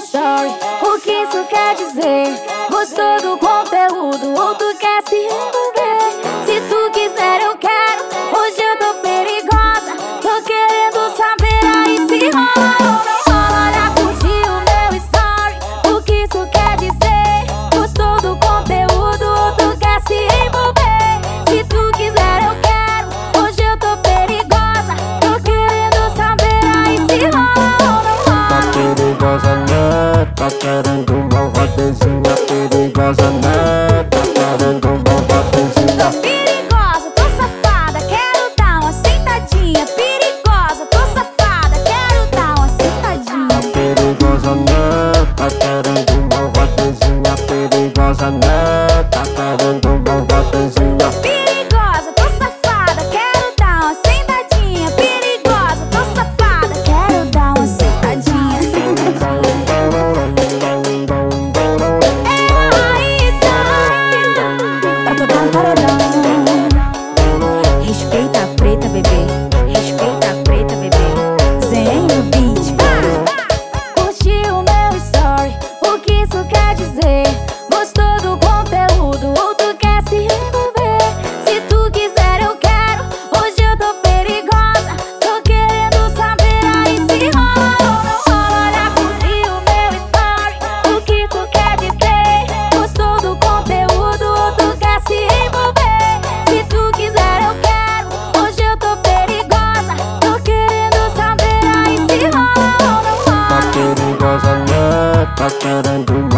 story, o que isso quer dizer? Gostou do conteúdo ou tu quer se envolver? Se tu quiser eu quero, hoje eu tô perigosa. Tô querendo saber aí se rola ou não rola. Olha, curtiu o meu story, o que isso quer dizer? Gostou do conteúdo ou tu quer se envolver? Se tu quiser eu quero, hoje eu tô perigosa. Tô querendo saber aí se rola ou não rola. Tá perigosa, né? Tá querendo uma rodezinha perigosa, né? Tá querendo uma rodezinha. Tô perigosa, tô safada, quero dar uma sentadinha. Perigosa, tô safada, quero dar uma sentadinha. Tá perigosa, né? Tá querendo uma rodezinha perigosa, né? Tá querendo uma rodezinha. Perigosa, tô safada, quero dar uma sentadinha. Perigosa, tô safada, quero dar uma sentadinha. É a Raíssa pra tocar no paredão. Respeita a preta, bebê. Respeita a preta, bebê. Zen no beat, vai! Curtiu o meu story, o que isso quer dizer? Gostou do conteúdo ou tu quer se envolver? Se tu quiser eu quero, hoje eu tô perigosa. Tô querendo saber aí se rola ou não rola. Olha, curtiu o meu story, o que isso quer dizer? Gostou do conteúdo ou tu quer se envolver? Se tu quiser eu quero, hoje eu tô perigosa. Tô querendo saber aí se rola ou não Tá rola. perigosa, né? Tá querendo